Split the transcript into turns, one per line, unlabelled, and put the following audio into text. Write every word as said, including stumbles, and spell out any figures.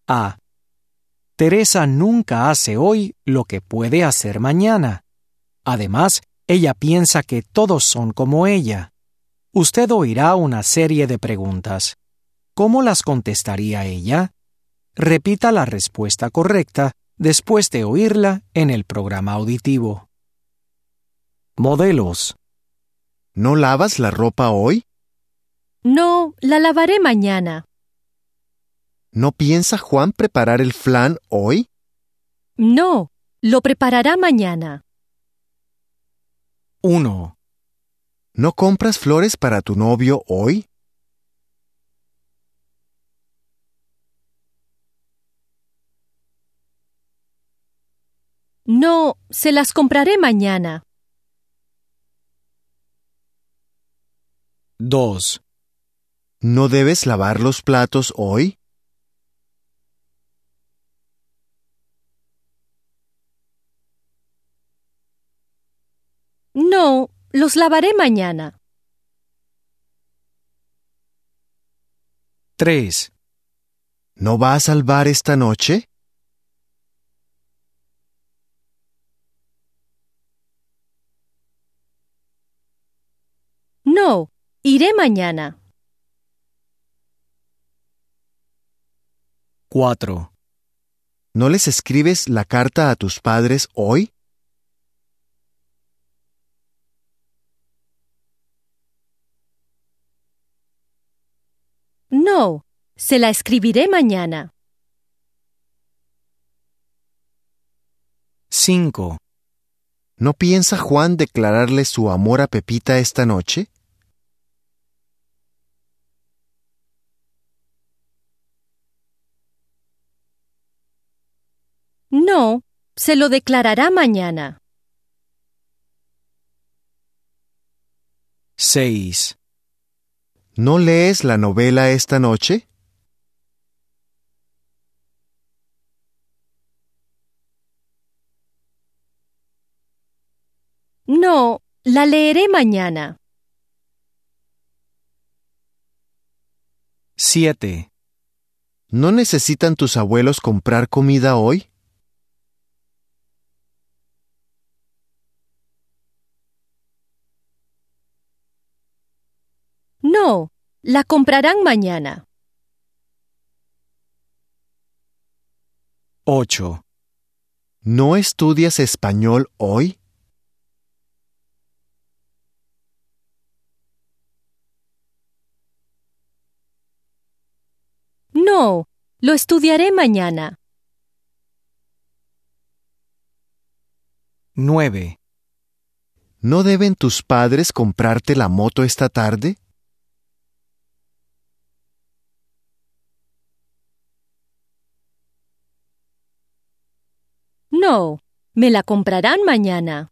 A. Teresa nunca hace hoy lo que puede hacer mañana. Además, ella piensa que todos son como ella. Usted oirá una serie de preguntas. ¿Cómo las contestaría ella? Repita la respuesta correcta después de oírla en el programa auditivo. Modelos.
¿No lavas la ropa hoy?
No, la lavaré mañana.
¿No piensa Juan preparar el flan hoy?
No, lo preparará mañana.
uno.
¿No compras flores para tu novio hoy?
No, se las compraré mañana.
dos.
¿No debes lavar los platos hoy?
No, los lavaré mañana.
tres.
¿No vas al bar esta noche?
No, iré mañana.
cuatro.
¿No les escribes la carta a tus padres hoy?
No, se la escribiré mañana.
cinco.
¿No piensa Juan declararle su amor a Pepita esta noche?
No, se lo declarará mañana.
seis.
¿No lees la novela esta noche?
No, la leeré mañana.
siete.
¿No necesitan tus abuelos comprar comida hoy?
No, la comprarán mañana.
ocho.
¿No estudias español hoy?
No, lo estudiaré mañana.
nueve.
¿No deben tus padres comprarte la moto esta tarde?
No, me la comprarán mañana.